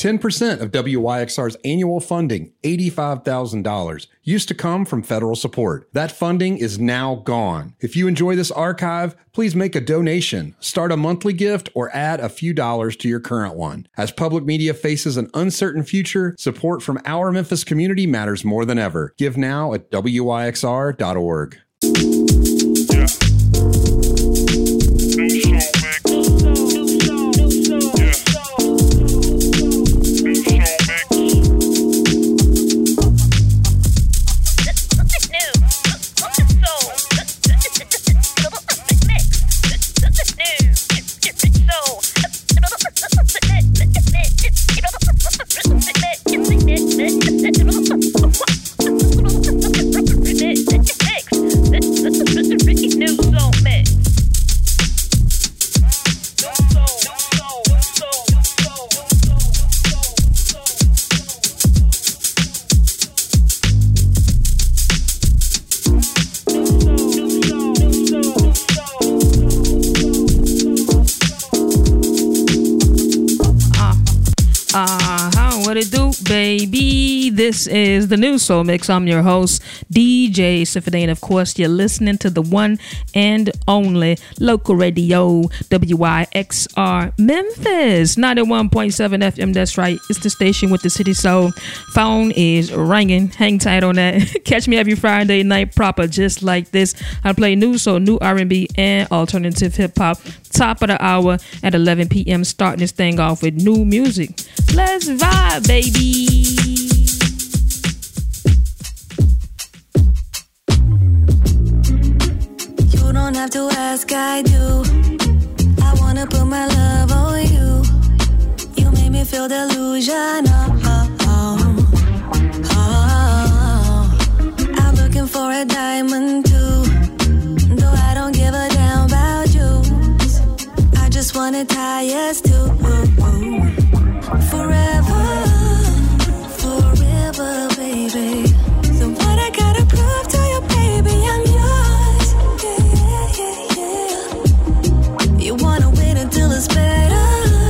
10% of WYXR's annual funding, $85,000, used to come from federal support. That funding is now gone. If you enjoy this archive, please make a donation, start a monthly gift, or add a few dollars to your current one. As public media faces an uncertain future, support from our Memphis community matters more than ever. Give now at WYXR.org. Yeah. What it do, baby? This is the New Soul Mix. I'm your host, DJ Sifadane. Of course, you're listening to the one and only local radio, WYXR Memphis, 91.7 FM. That's right. It's the station with the city soul. Phone is ringing. Hang tight on that. Catch me every Friday night proper, just like this. I play new soul, new R&B, and alternative hip hop. Top of the hour at 11 p.m. Starting this thing off with new music. Let's vibe, baby. You don't have to ask, I do. I wanna put my love on you. You made me feel delusional. I'm looking for a diamond too. Though I don't give a damn about you. I just wanna tie us to forever, forever, baby. So what I gotta prove to you, baby, I'm yours. Yeah. You wanna wait until it's better,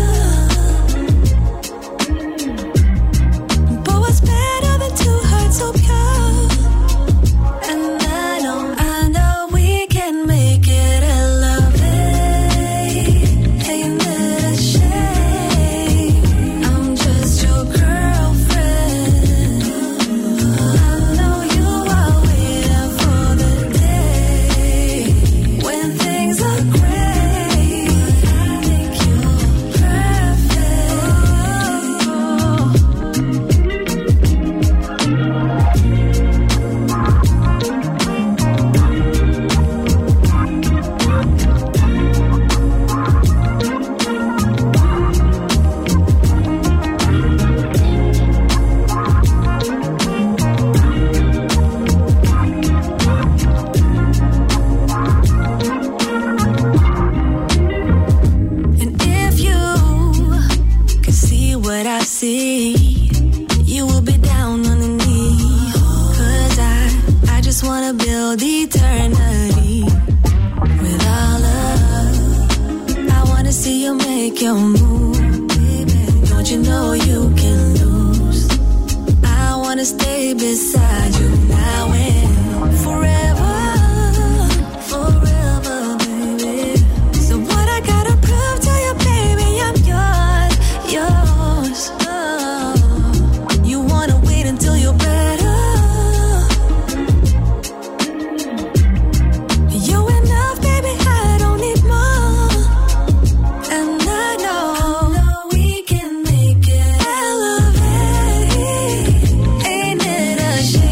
but what's better than two hearts so pure? And I know we can make it elevate. Ain't it a shame? I'm just your girlfriend. I know you are waiting for the day when things are great. I think you're And if you can see what I see, you will be down on the knee. 'Cause I just wanna build eternity with our love. I wanna see you make your move. Don't you know you can lose? I wanna stay beside you now and forever, forever, baby. So what I gotta prove to you, baby, I'm yours, yours. Oh, you wanna wait until you're better. You're enough, baby, I don't need more. And I know we can make it elevate. Ain't it a shame?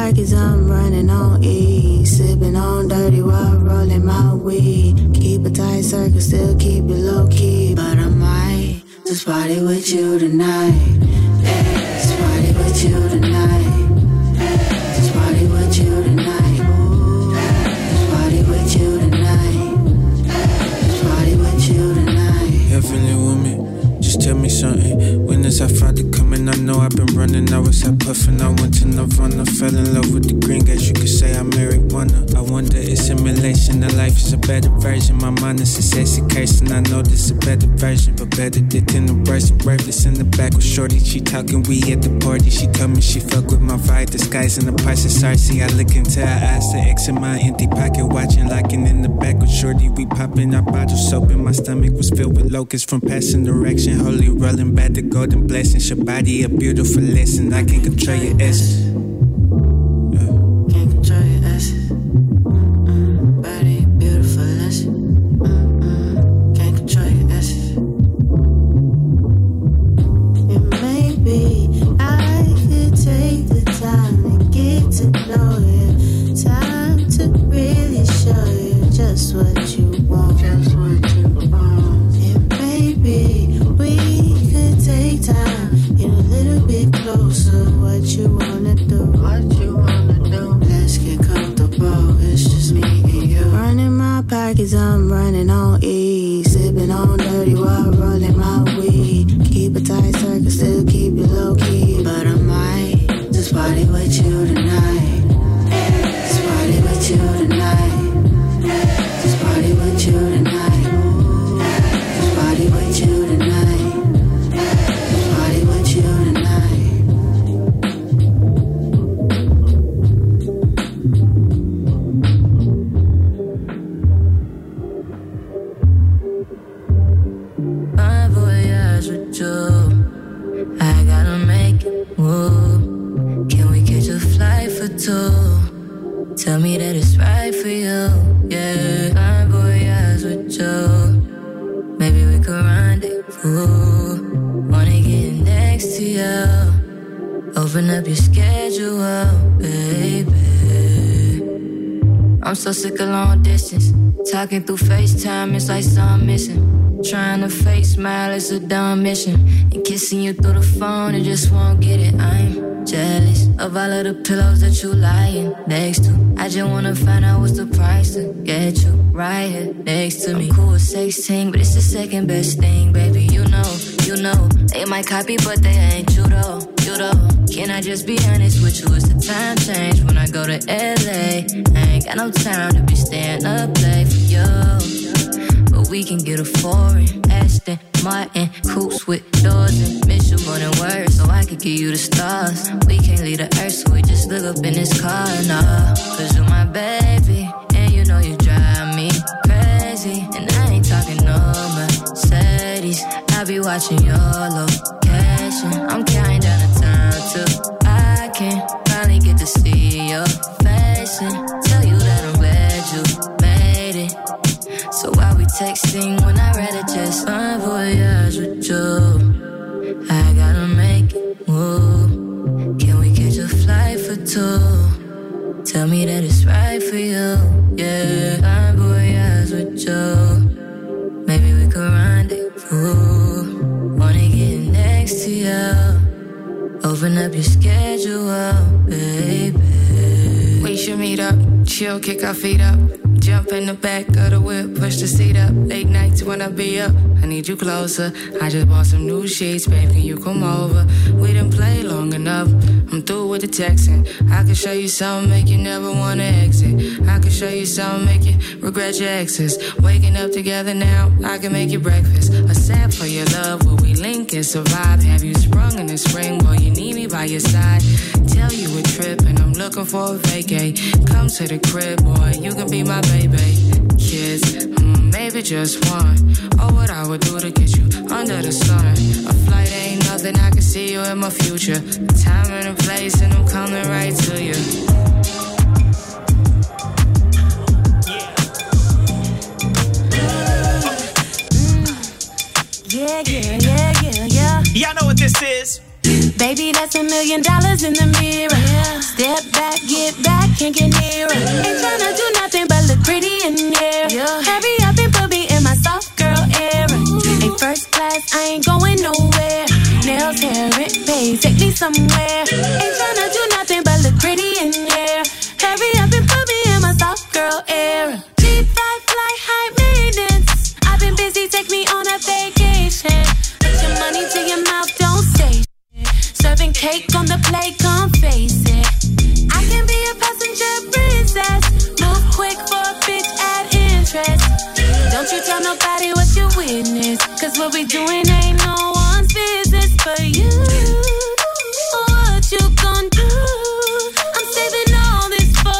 pockets, I'm running on E. Sipping on dirty while rolling my weed. Keep a tight circle, still keep it low key. But I might just party with you tonight. Just party with you tonight. Just party with you tonight. Just party with you tonight. Just party with you tonight. You're feeling with me? Just tell me something. When is our Friday coming? I know I've been running. I was out puffing. I went to Nirvana. Fell in love with the green gas. You could say I married one. I wonder if simulation of life is a better version. My mind is a sexy case, and I know this is a better version. But better dick in the brush. Breathless in the back with Shorty. She talking we at the party. She told me she fuck with my vibe. Disguising the price of sorry. See, I look into her eyes. The X in my empty pocket. Watching, locking in the back with Shorty. We popping our bottles open. My stomach was filled with locusts from passing direction. Holy rolling back the golden blessings. Your body a beautiful lesson. I can't control your essence. Can't control your essence. Body a beautiful lesson. Can't control your essence. And maybe I could take the time to get to know you. Time to really show you just what you want. Just what you want. And maybe we could take time, get a little bit closer. What you wanna do? What you wanna do? Let's get comfortable. It's just me and you. Running my pockets, I'm running on E. Sipping on dirty while rolling my weed. Keep a tight circle, still keep it low key. But I might just party with you tonight. Just party with you tonight. Just party with you tonight. Just party with you tonight. Party with you tonight. My voyage with you, I gotta make it move. Can we catch a flight for two? Tell me that it's right for you, yeah. My voyage with you, maybe we could rendezvous. Wanna get next to you. Open up your schedule, baby. I'm so sick of long distance. Talking through FaceTime, it's like something missing. Trying to fake smile, it's a dumb mission. And kissing you through the phone, I just won't get it. I'm jealous of all of the pillows that you lying next to. I just wanna find out what's the price to get you right here next to me. I'm cool with 16, but it's the second best thing, baby. You know, they might copy, but they ain't you though. Can I just be honest with you? It's the time change when I go to LA. I ain't got no time to be staying up late for you. But we can get a foreign Aston Martin coupes with doors and miss you more than words, so I could give you the stars. We can't leave the earth, so we just look up in this car, nah. Cause you're my baby, and you know you drive me crazy. And I ain't talking no Mercedes, I be watching your location. I'm counting down the time till I can finally get to see your face and tell you that I'm glad you made it. So while we texting when I rather just my voyage with you, I gotta make it move. Can we catch a flight for two? Tell me that it's right for you, yeah. My voyage with you, maybe we could rendezvous. Wanna get next to you. Open up your schedule, baby. We should meet up, chill, kick our feet up. Jump in the back of the whip, push the seat up. Late nights when I be up, I need you closer. I just bought some new sheets, babe, can you come over? We done played long enough, I'm through with the texting. I can show you something, make you never wanna exit. I can show you something, make you regret your exes. Waking up together now, I can make you breakfast. A sap for your love, where we link and survive. Have you sprung in the spring, boy, you need me by your side. Tell you a trip, and I'm looking for a vacay. Come to the crib, boy, you can be my baby. Kids, maybe just one. Oh, what I would do to get you under the sun. A flight ain't nothing, I can see you in my future. A time and a place, and I'm coming right to you. Yeah. Y'all know what this is. Baby, that's $1 million in the mirror. Step back, get get back, can't get nearer. Ain't tryna do nothing but look pretty in there. Hurry up and put me in my soft girl era. Ain't first class, I ain't going nowhere. Nails, hair, it pays, take me somewhere. Ain't tryna do nothing but look pretty in there. Hurry up and put me in my soft girl era. G5 fly, high maintenance. I've been busy, take me on a vacation. Put your money to your mouth, don't say shit. Serving cake on the plate, come face it. I can be a passenger princess. Move quick for a bitch, add interest. Don't you tell nobody what you witness. Cause what we doing ain't no one's business but you. What you gon' do? I'm saving all this for.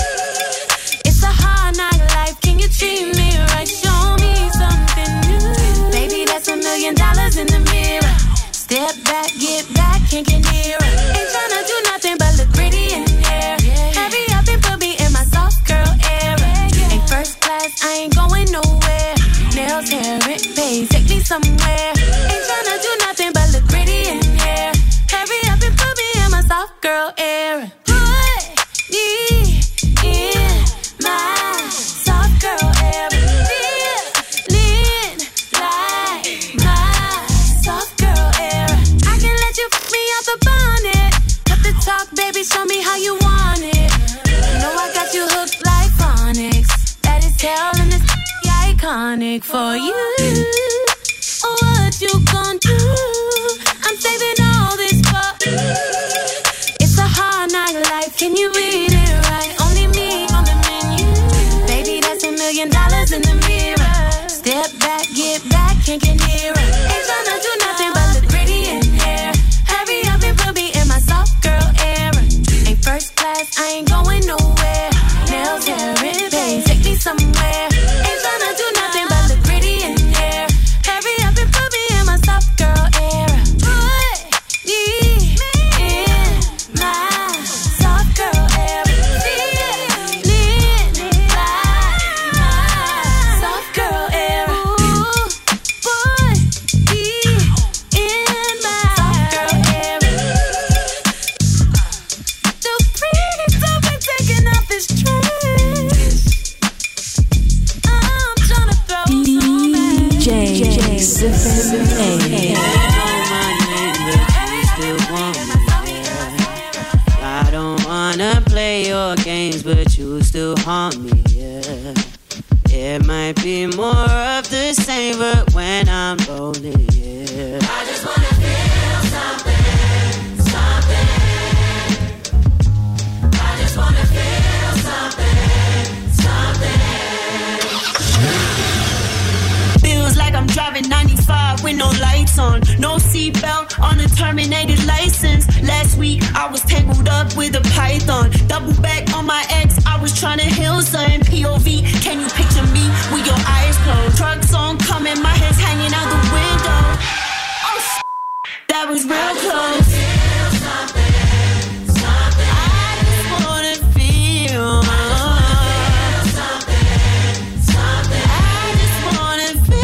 It's a hard night life, can you treat me right? Show me something new. Baby, that's $1 million in the mirror. Step back, get back, can't get nearer. Ain't tryna do nothing but look pretty in there. Hurry up and put me in my soft girl era. Ain't first class, I ain't going nowhere. Nails, hair, it pays, take me somewhere. Ain't tryna do nothing but look pretty in there. Hurry up and put me in my soft girl era. Put me in my soft girl era. Feeling like my soft girl era. I can let you fuck me out the bonnet. Cut the talk, baby, show me how you want it. You know I got you hooked like phonics. That is hell and it's iconic for you. What you gon' do? I'm saving all this for. It's a hard night life, can you read it right? Only me on the menu. Baby, that's $1 million in the mirror. Step back, get back, can't get nearer. Ain't tryna do nothing but look pretty in there. Hurry up and put me in my soft girl era. Ain't first class, I ain't going nowhere. Nails, hair, it pays, take me somewhere. Ain't tryna do nothing but look pretty in there. Hurry up and put me in my soft girl era. Put me in my soft girl era. Feeling like my soft girl era. Put me in my soft girl era. The pretty stuff been taking off this dress. I'm tryna throw some DJ Symphony. I don't wanna play your games, but you still haunt me, yeah. It might be more of the same, but when I'm lonely, yeah. I just wanna feel something, something. I just wanna feel something, something. Feels like I'm driving 95 with no lights on. No seatbelt on a terminated license. Last week I was tangled up with a python. Double back on my ex, I was trying to heal something. POV, can you picture me with your eyes closed? Trucks on coming, my hands hanging out the window. Oh, that was real close. I just wanna feel something. I just wanna feel.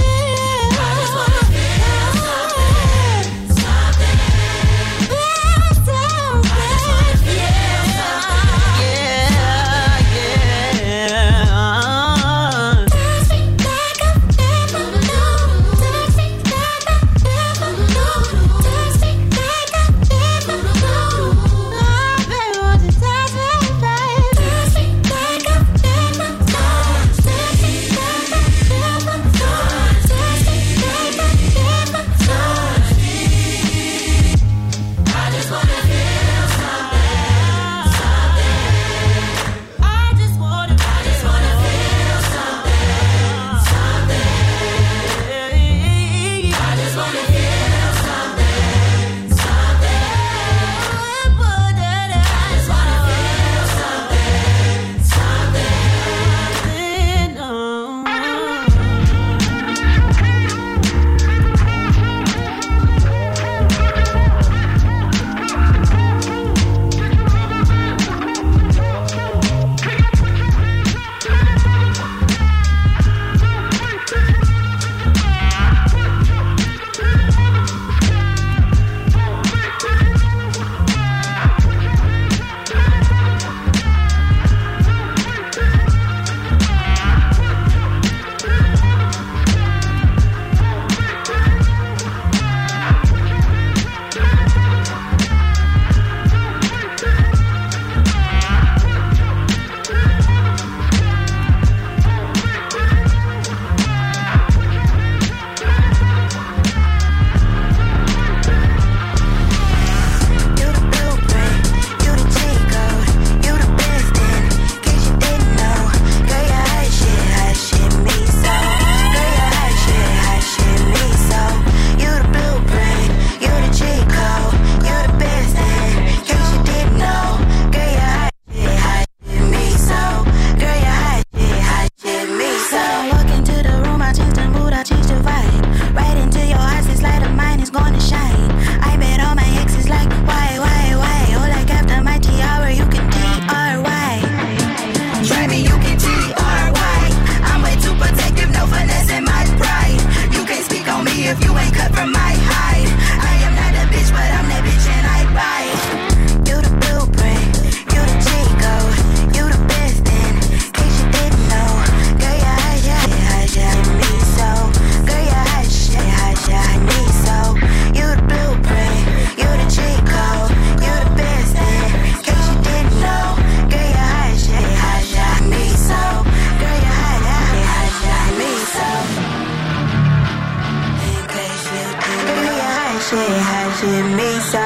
so.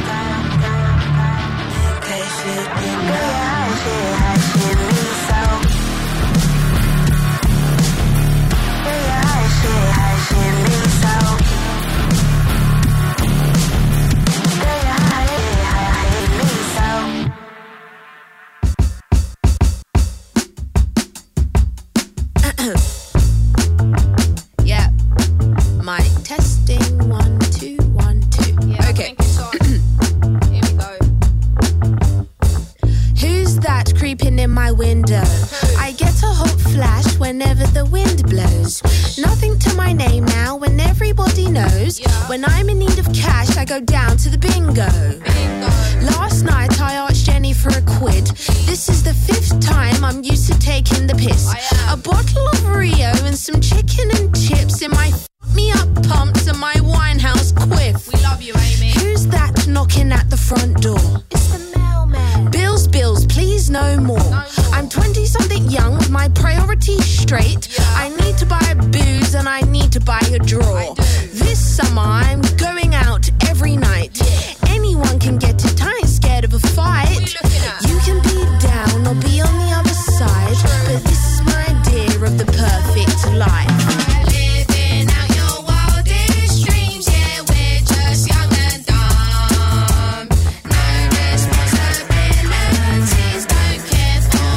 Yeah, my testing 1 2 1 2. Yeah, okay. Here we go. Who's that creeping in my window? I get a hot flash whenever the wind blows. Nothing to my name now when everybody knows. When I'm in need of cash, I go down to the bingo. Last night I asked Jenny for a quid. This is the 5th time I'm used to taking the piss. A bottle of Rio and some chicken and chips in my me up pumps and my Winehouse quiff. We love you, Amy. Who's that knocking at the front door? It's the mailman. Bills, bills, please no more. I'm 20-something young with my priorities straight. I need to buy booze and I need to buy a draw. This summer I'm going out every night. Anyone can get it, I ain't scared of a fight. You can be down or be on the other side, but this is my idea of the perfect life. Living out your wildest dreams, yeah, we're just young and dumb. No responsibilities, don't care for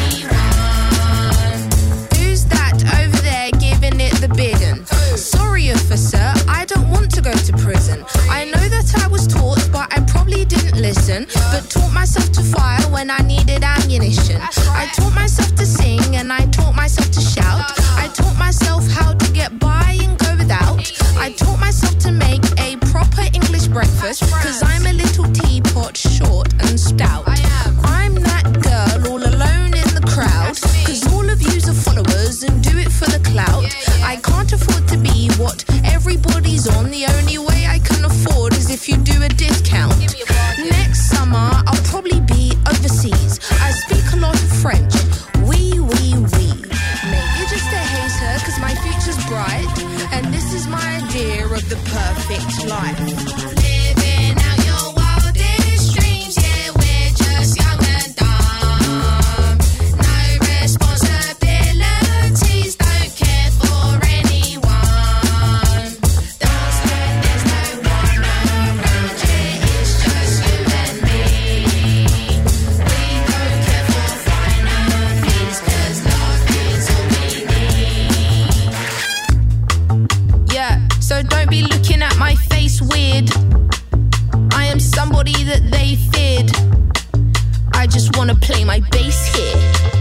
anyone. Who's that over there giving it the big un? Sorry, officer, I don't want to go to prison. I know that I was taught, but I probably didn't listen. But taught myself to fire when I needed ammunition. I taught myself to sing and I taught myself to shout. I taught myself how to get by and go without. I taught myself to make a proper English breakfast, cause I'm a little teapot, short and stout. I'm that girl all alone in the crowd, cause all of yous are followers and do it for the clout. I can't afford to be what everybody's on. The only way I can afford is if you do a discount. Next summer I'll probably be overseas. I speak a lot of French. Oui, oui, oui. Maybe just a hater, cause my future's bright. And this is my idea of the perfect life. Living out your wildest dreams, yeah, we're just young and dumb. No responsibilities, don't care for anyone. Downstairs there's no one around here, it's just you and me. We don't care for finances, cause love is all we need. Yeah, so don't be looking at my face weird. I am somebody that they feared. I just wanna play my bass here.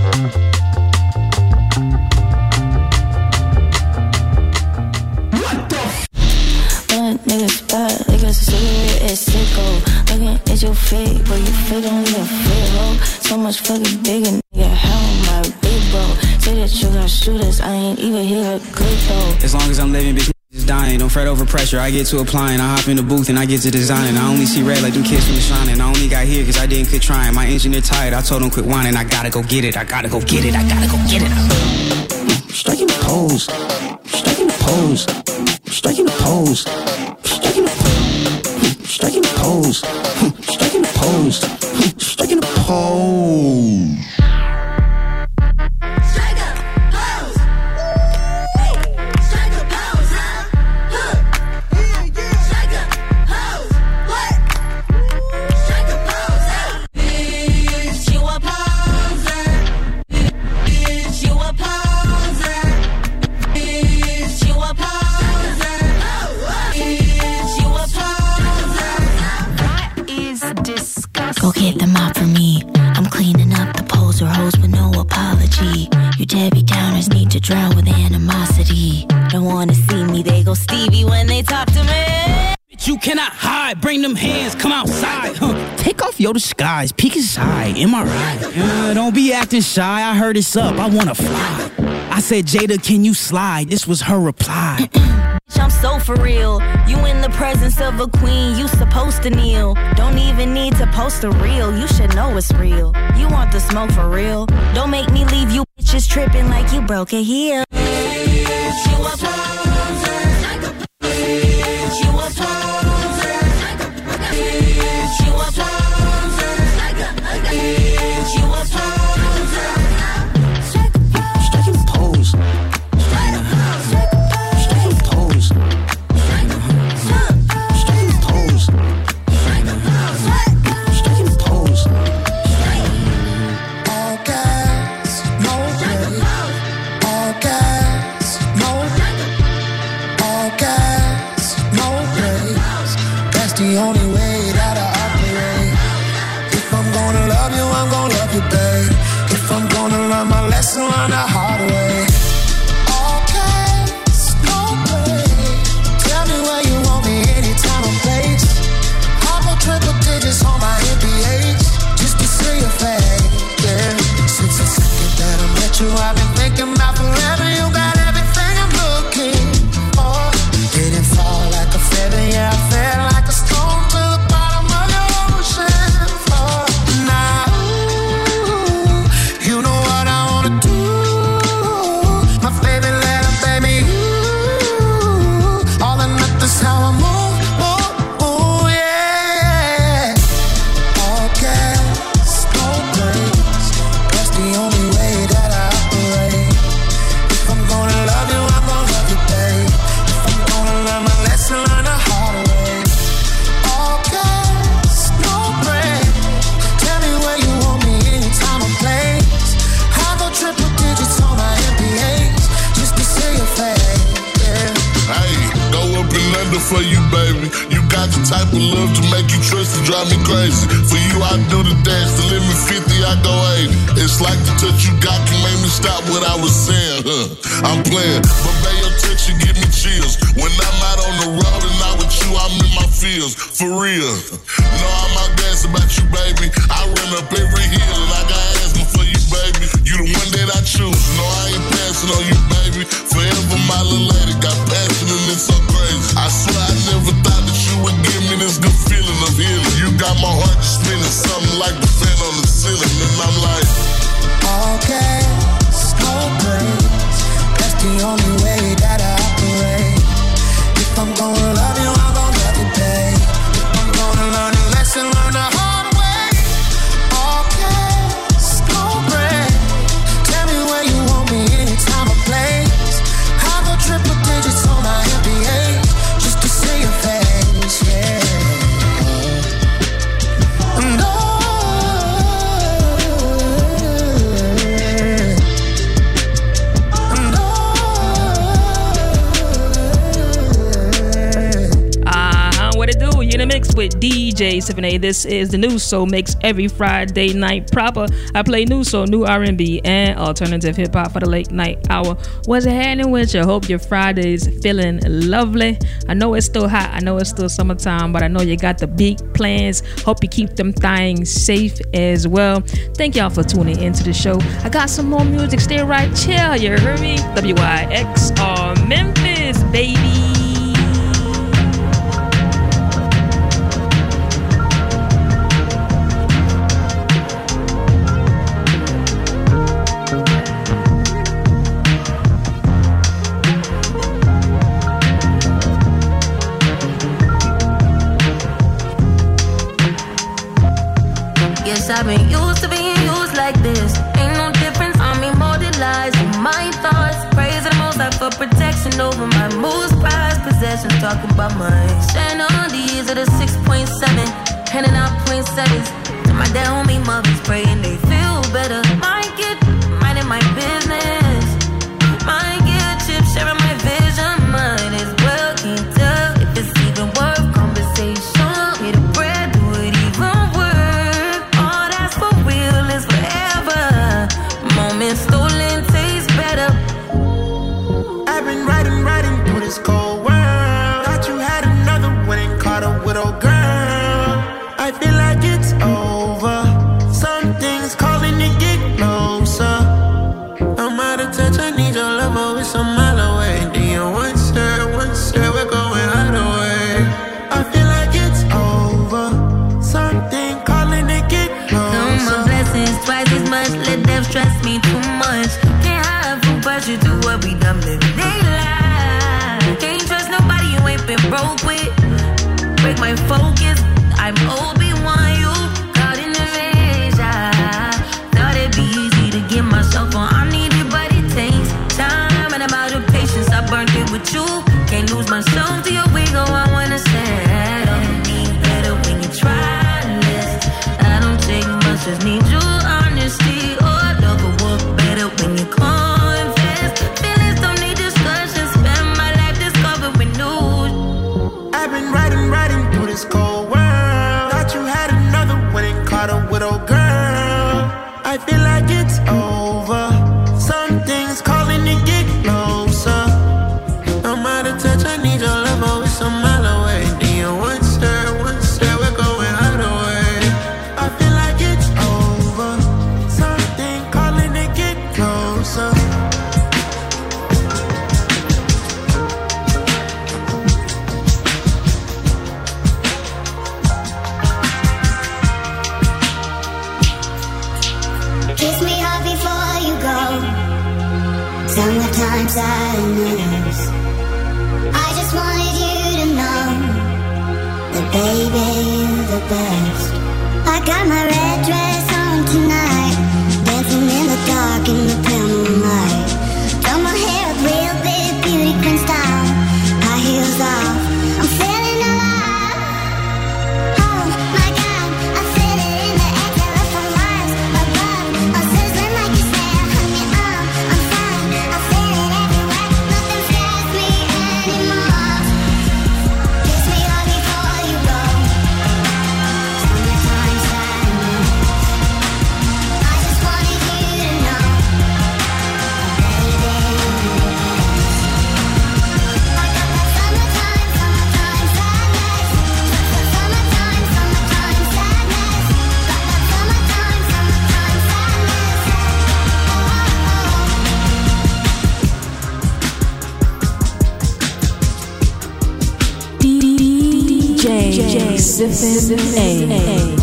One nigga's bad, niggas cigarette is sicko. Looking at your fake, but you fit on your fit, ho. So much fucking bigger, nigga, hell my big bro. Say that you got shooters, I ain't even hear a click though. As long as I'm living, bitch, is dying. Don't fret over pressure, I get to applying. I hop in the booth and I get to designing. I only see red like them kids from the shining. I only got here cause I didn't quit trying. My engineer tired, I told him quit whining. I gotta go get it, I gotta go get it, I gotta go get it. Striking the pose, striking the pose, striking the pose, striking the pose, striking the pose, striking the pose, striking the pose. Go get them out for me. I'm cleaning up the poser hoes with no apology. You Debbie Downers need to drown with animosity. Don't wanna see me, they go Stevie when they talk to me. You cannot hide, bring them hands, come outside. Take off your disguise, peek inside, am I right? Don't be acting shy, I heard it's up, I wanna fly. I said, Jada, can you slide? This was her reply. I'm so for real. You in the presence of a queen, you supposed to kneel. Don't even need to post a reel, you should know it's real. You want the smoke for real? Don't make me leave you bitches tripping like you broke a heel. learn the hard way. Okay, no way. Tell me where you want me, anytime and place. I'll go triple digits on my MBH just to see your face. Yeah, since the second that I met you, I've been thinking about forever. You got everything I'm looking for. Didn't fall like a feather, yeah, I fell like a stone to the bottom of the ocean floor. Now, you know what I wanna do. My favorite letter, baby, you. All or nothing's how I move, yeah. All gas, no brakes. That's the only way that I operate. If I'm gonna love you, I'm gonna love you, babe. If I'm gonna learn my lesson, learn the hard way. All gas, no brakes. Tell me where you want me, anytime or place. I go triple digits on my MBAs just to see your face, yeah. Hey, go up and under for you, baby. You got the type of love to make you trust and drive me crazy. For you, I do the dash, the limit 50, I go 80. It's like the touch you got can make me stop what I was saying, I'm playing, but babe, your touch, you give me chills. When I'm out on the road and not with you, I'm in my fields, for real. No, I'm out dancing about you, baby. I run up every hill and I got asthma for you, baby. You the one that I choose. No, I ain't passing on you, baby. Forever my little lady, got passion and it's so crazy. I swear I never thought that you would give me this good feeling of healing. You got my heart just spinning something like the fan on the ceiling, and I'm like, all gas, no brakes. That's the only way that I operate. If I'm gonna love you, I'm gonna love you, babe. If I'm gonna learn a lesson, learn the hard way. All gas, no brakes. Tell me where you want me, anytime or place. I'll go triple digits on my MBA just to see your face, yeah. And what it do? You in the mix with DJ 7A. This is the New Soul Mix every Friday night proper. I play new soul, new R&B, and alternative hip hop for the late night hour. What's happening with you? Hope your Friday's feeling lovely. I know it's still hot. I know it's still summertime, but I know you got the big plans. Hope you keep them things safe as well. Thank y'all for tuning into the show. I got some more music. Stay right chill. You heard me? WYXR Memphis, baby. I've been used to being used like this. Ain't no difference, I'm immortalized in my thoughts. Praise the most high for protection over my moods, prize, possessions, talking about mine. Stand on these at a 6.7, handing out 0.7s to my dead homie mothers, praying they feel better. Might get right in my business, might get chips, sharing my vision. Mine as well, can't tell if it's even worth conversation. Hit a bread, do it even worse. Moments stolen taste better. I've been riding through this cold world. Thought you had another one and caught a widow girl. I feel like it's over. Some things calling to get closer. I'm out of touch, I need your love, oh, it's a mile away. Do you once said we're going right away? I feel like it's over. Something calling to get closer. No more blessings, twice as much. Let them stress me too much. Can't hide from but you do what we done living. They lie. Can't trust nobody you ain't been broke with. Break my focus. I'm Obi-Wan, you caught in the rage. I thought it'd be easy to get myself on. I need it, but it takes time, and I'm out of patience. I burnt it with you. Can't lose myself to your wiggle. I wanna stand on me better when you try this. I don't take much, just need your honesty. Or love or work Kiss me hard before you go. Summertime sadness. I just wanted you to know that baby, you're the best. I got my red dress on tonight, dancing in the dark in the pale moonlight. Done my hair up real big, beauty queen style. High heels off, I'm feeling alive. Oh my God, I feel it in the air, terror from miles above. I'm sizzling like a snare, honey, I'm fine. I feel it everywhere, nothing scares me anymore. Kiss me hard before you go. Summertime sadness. I just wanted you to know, baby, you're the best. I got that summertime sadness. Summertime sadness. Got that summertime DJ Siffin A.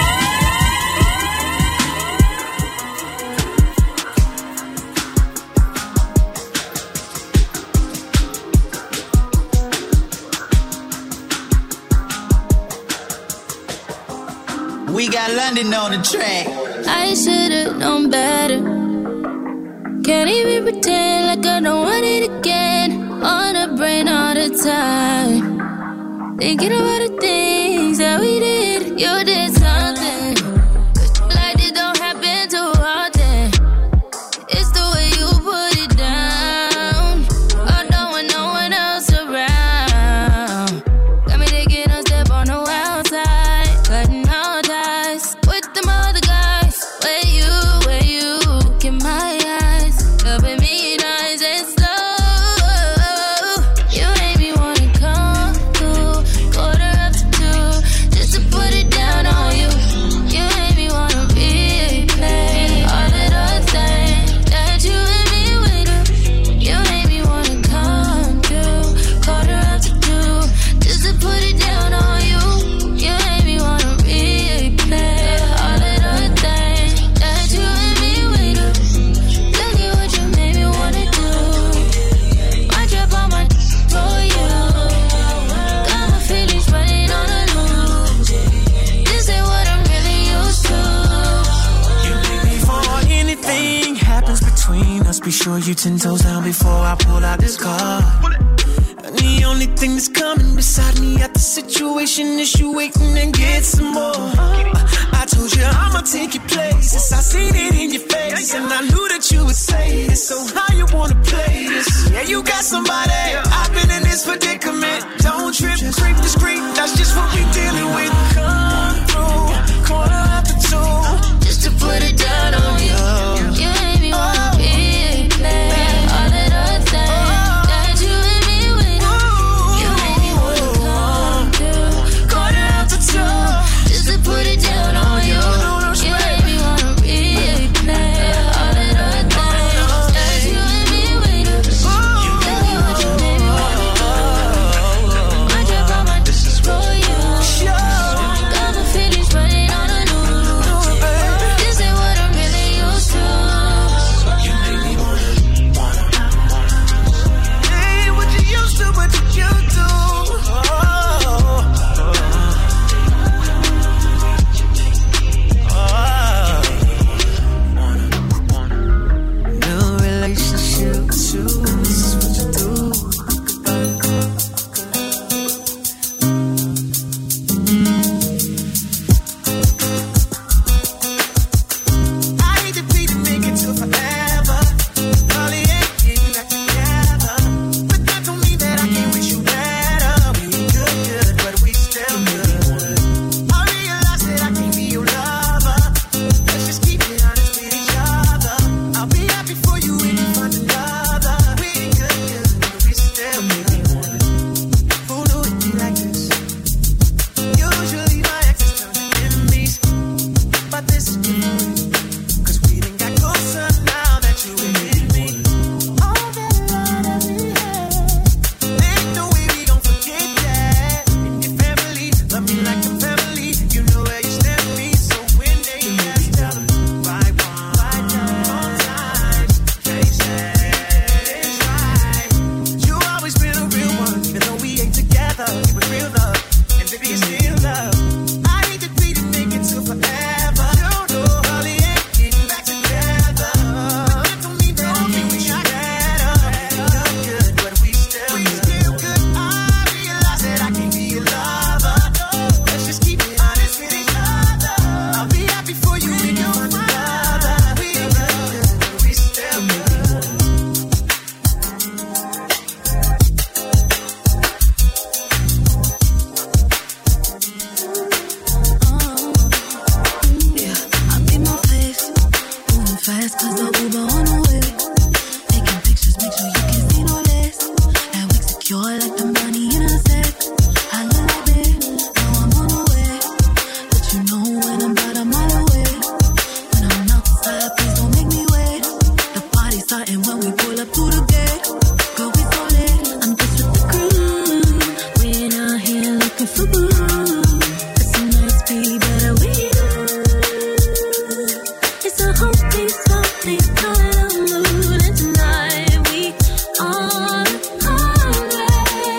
We got London on the track. I should've known better. Can't even pretend like I don't want it again. On the brain all the time, thinking about the things that we did. You did something like it don't happen too often. It's the way you put it down. Although when no one else around, got me taking a step on the wild side, cutting all ties with them other guys. Where you look in my eyes, helping me nice and slow. You made me wanna come through, 1:45 just to put it down on you. You made me wanna replay all of the things that you and me went through. You made me wanna come through, 1:45 just to put it down on you. You made me wanna replay all of the things that you and me went through. Look at what you made me wanna do. My trap on my for you. Got my feelings running on the loose. This ain't what I'm really used to. Before anything happens between us, be sure you 10 toes down before I pull out this car. And the only thing that's coming beside me at the situation is you waiting and get some more. I told you I'ma take your places, I seen it in your face, and I knew that you would say this. So how you wanna play this? Yeah, you got somebody. I've been in this predicament. Don't trip, creep discreet. That's just what we dealing with. Come through, 1:45 Just to put it down on you. You made me wanna replay all of the things that you and me went through. You made me wanna come through, 1:45 just to put it down on you. You made me wanna replay all of the things that you and me went through. Look at what you fast, cause the Uber on the way. Taking pictures, make sure you can see no less. And we secure like the money in a sack. I love that bit, now I'm on the way. But you know when I'm about a mile away. When I'm outside, please don't make me wait. The party's starting when we pull up to the gate. Girl, we so late, I'm just with the crew. We ain't out here looking for boo. But some nights be better with you. It's a whole thing kind of mood. And tonight we are hungry.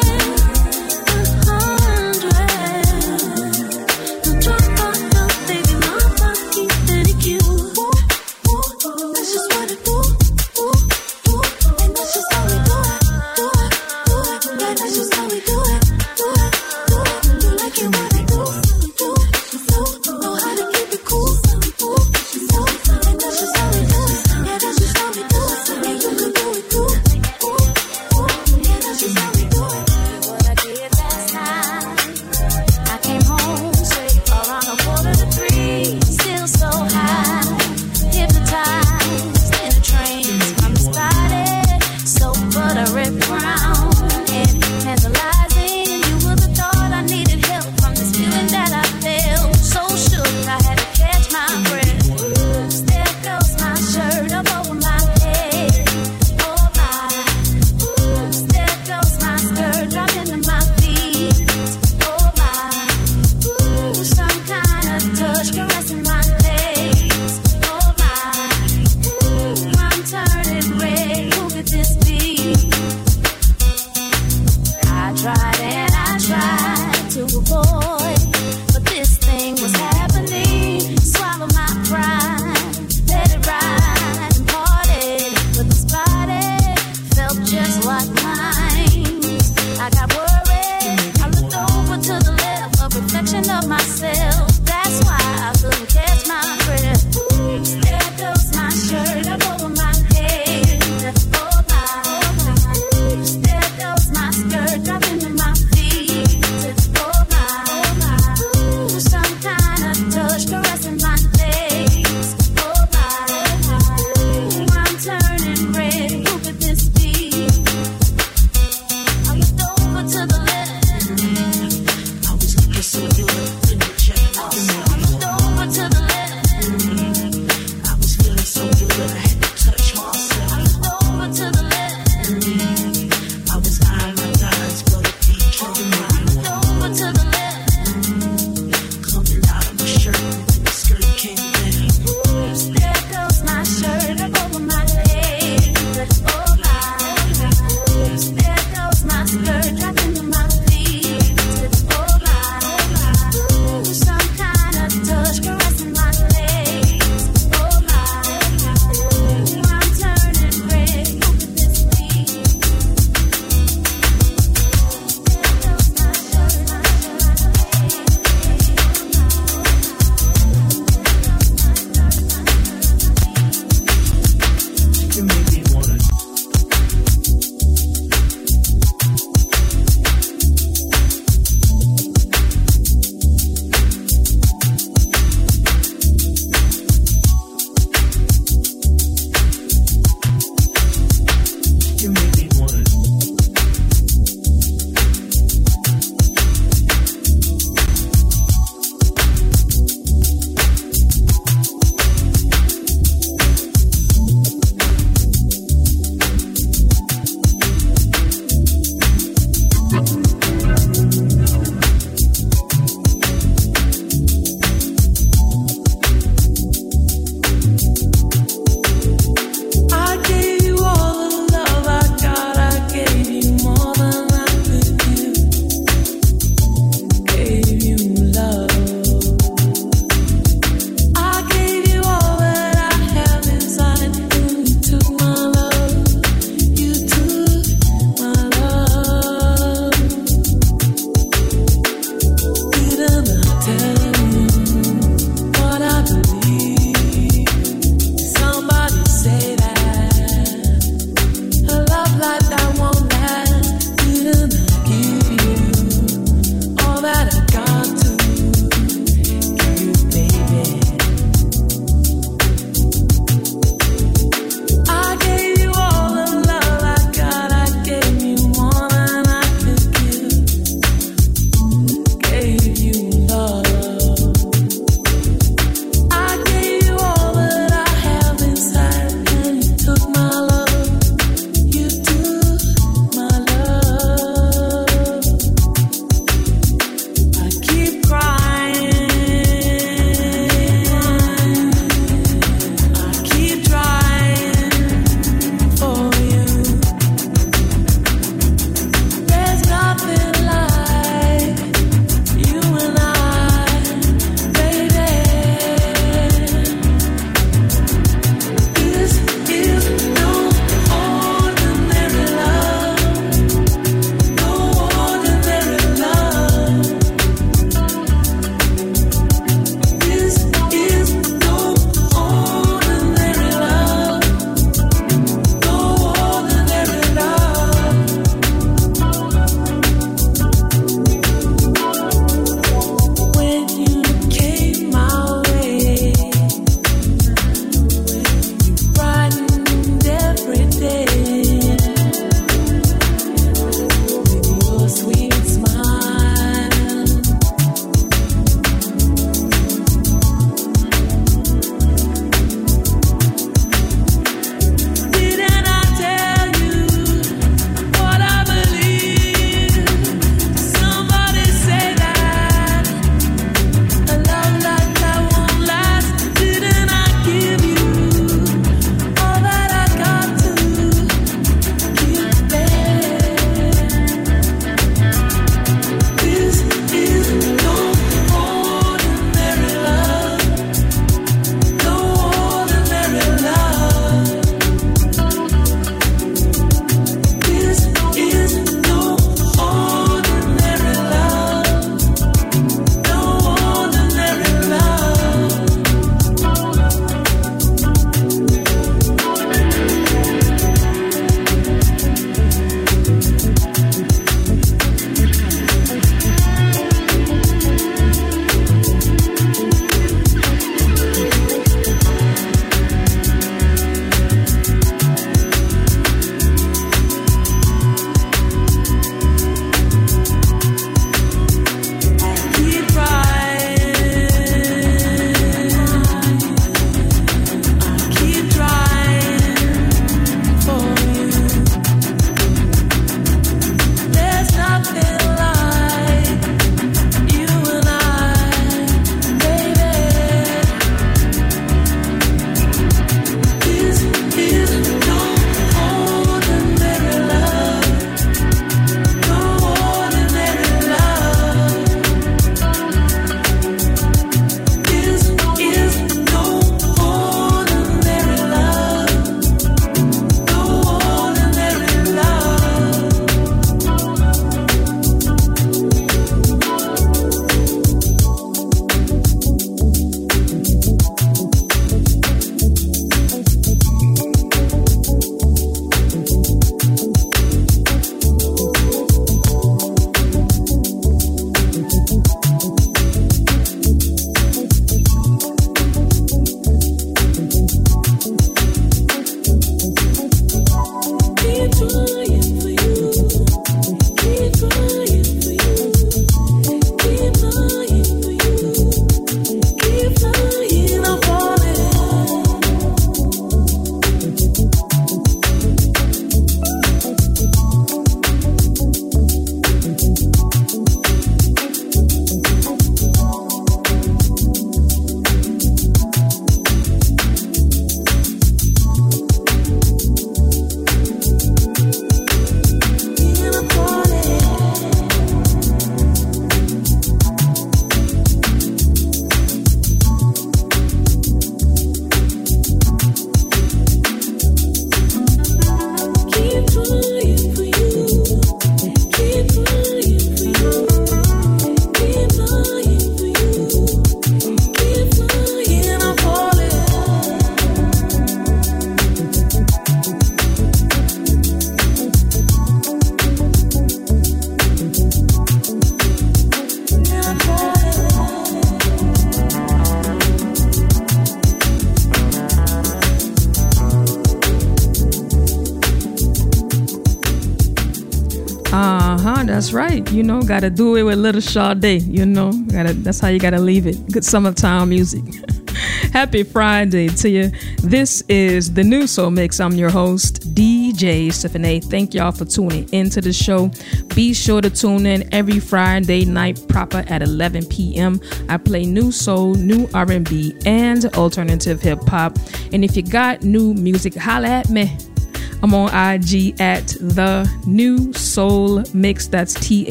That's right. You know, gotta do it with little Sade. You know, that's how you gotta leave it. Good summertime music. Happy Friday to you. This is the new Soul Mix. I'm your host, DJ Stephanie. Thank y'all for tuning into the show. Be sure to tune in every Friday night proper at 11 p.m. I play new soul, new R&B, and alternative hip hop. And if you got new music, holla at me. I'm on IG at The New Soul Mix. That's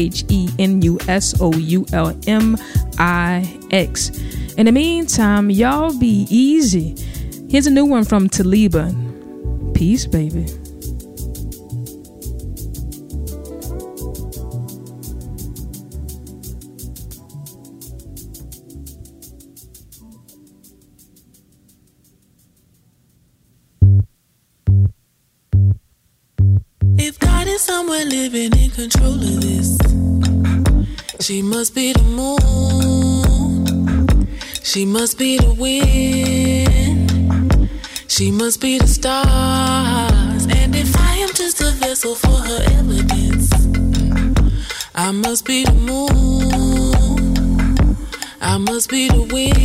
TheNewSoulMix. In the meantime, y'all be easy. Here's a new one from Taliba. Peace, baby. If God is somewhere living in control of this, she must be the moon. She must be the wind. She must be the stars. And if I am just a vessel for her evidence, I must be the moon. I must be the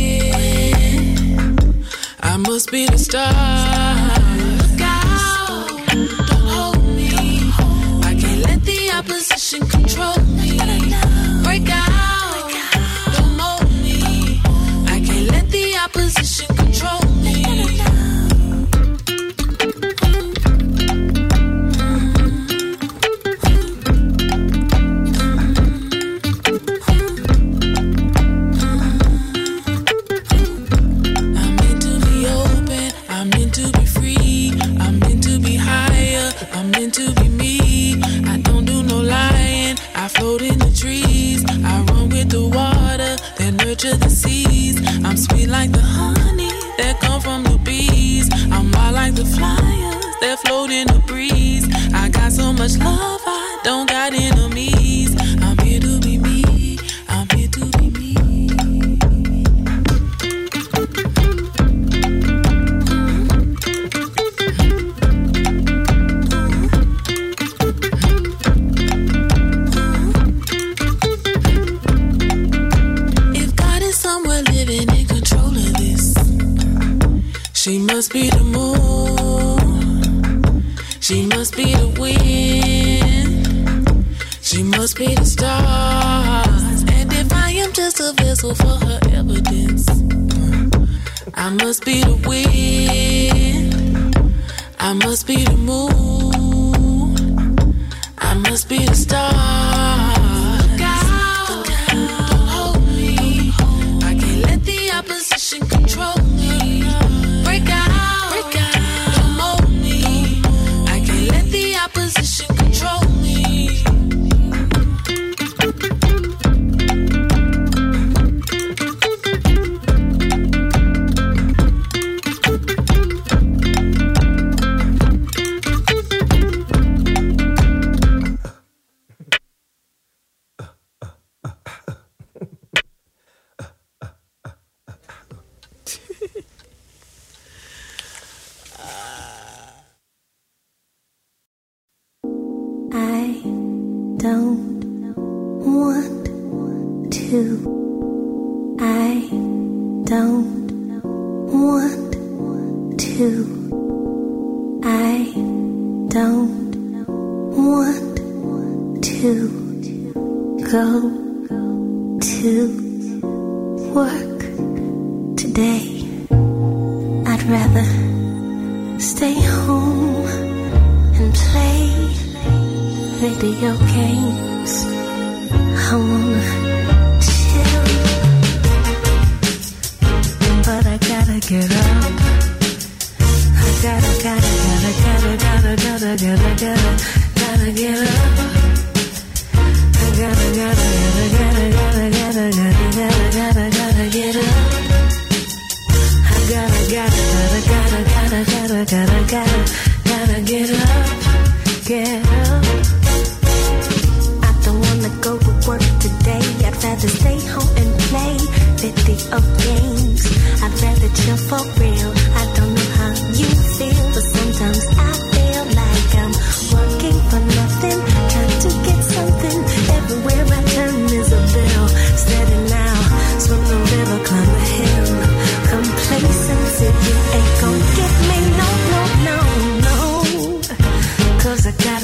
wind. I must be the stars. Look out, don't hold me. I can't let the opposition control me. Break out. The opposition control me. I'm meant to be open, I'm meant to be free, I'm meant to be higher, I'm meant to be me. I don't do no lying, I float in the trees, I run with the water that nurture the seas. I'm sweet like the honey that come from the bees. I'm wild like the flyers that float in the breeze. I got so much love, I don't got enemies. I'm here to be me. I'm here to be me. She must be the moon. She must be the wind. She must be the stars. And if I am just a vessel for her evidence, I must be the wind. I must be the moon. I must be the stars. Look out, don't hold me. I can't let the opposition control me. Break out, don't mold me. I can't let the opposition control me. Sometimes I feel like I'm working for nothing, trying to get something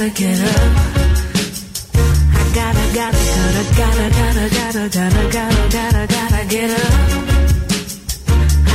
gotta get up. I gotta get up. I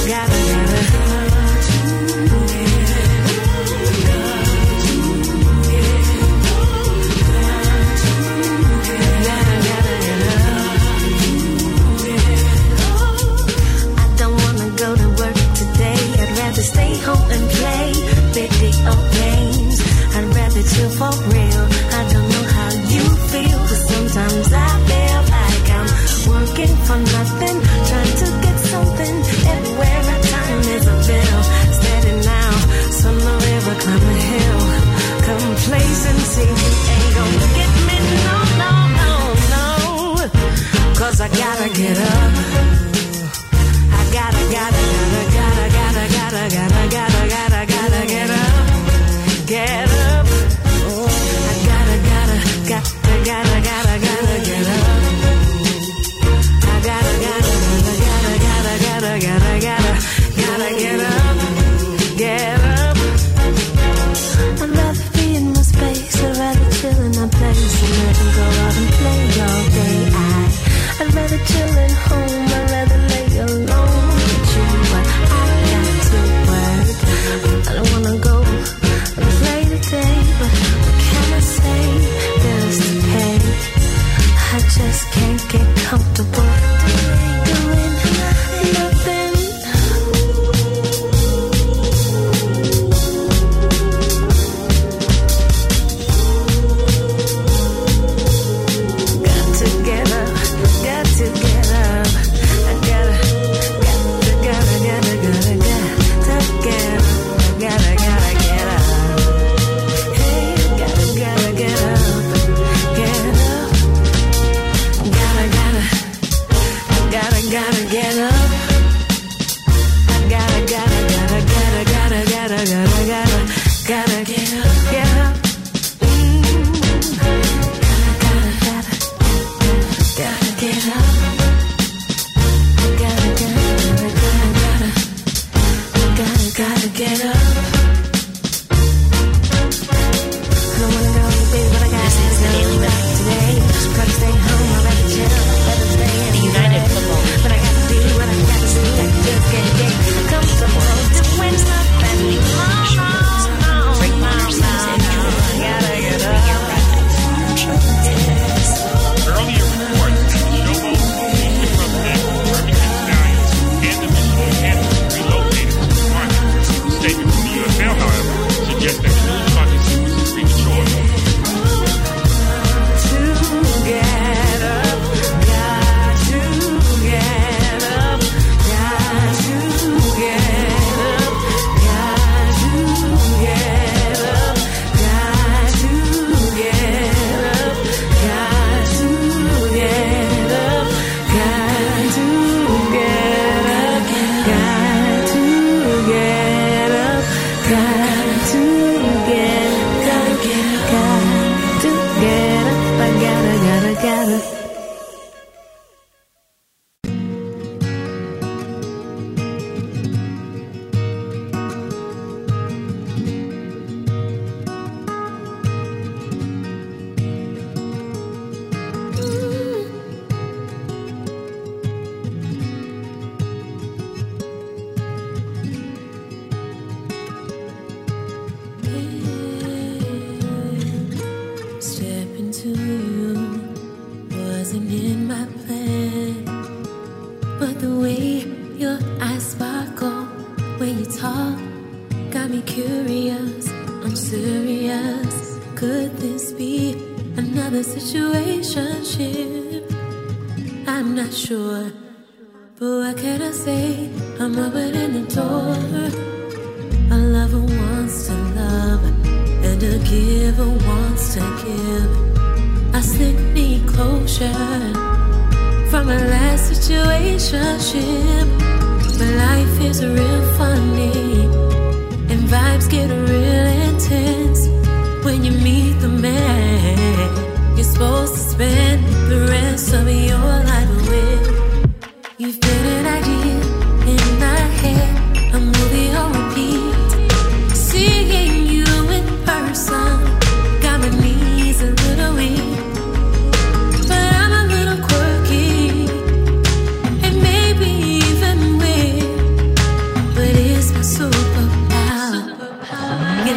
don't wanna go to work today. I'd rather stay home and play video games. I'd rather chill for real. I don't know how you feel, but sometimes I feel like I'm working for nothing, trying to get something everywhere. My time is a bill. Steady now, swim the river, climb the hill. Complacency ain't gonna get me, no, no, no, no. 'Cause I gotta get up. I gotta get up. Get up. I gotta get up. I gotta get up. Get up. I'd rather be in my space. I'd rather chill in my place and let them go out and play all day. I'd rather chill at home. I'd rather lay alone with you, but I got to work. I don't wanna go and play today, but what can I say? Bills to pay. I just can't get comfortable doing nothing. Got to get up. I gotta get up. Get up. Hey, gotta get up. Get up. Gotta get up. I gotta get up. Get up. Gotta get up. I don't wanna go, baby, but I gotta go today. Gotta stay home, I'd rather chill, rather stay in the United Football. But I gotta do what I gotta do. I just can't get comfortable doing nothing. Gotta get up. Earlier reports that Showboat, Birmingham Stallions, and the Michigan Panthers relocated to the market. Statement from the UFL, however, suggests that the news about this was premature.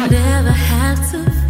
never had to